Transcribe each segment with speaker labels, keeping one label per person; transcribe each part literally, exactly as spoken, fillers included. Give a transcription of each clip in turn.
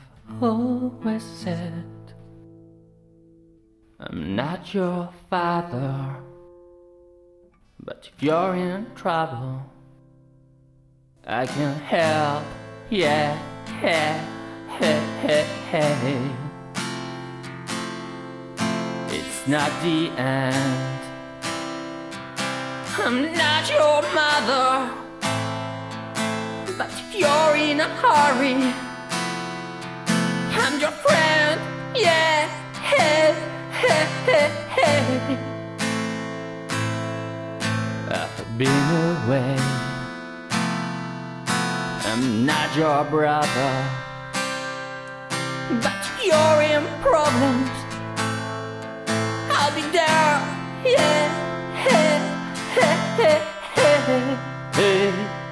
Speaker 1: always said I'm not your father, but if you're in trouble, I can help, yeah, hey, hey, hey, hey. It's not the end. I'm not your mother, but if you're in a hurry, I'm your friend, yeah, hey, hey, hey, hey. I've been away. I'm not your brother, but if you're in problems, I'll be there, yeah, hey, hey, hey, hey, hey.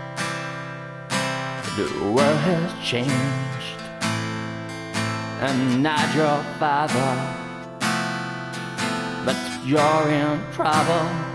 Speaker 1: The world has changed. I'm not your father, but if you're in trouble,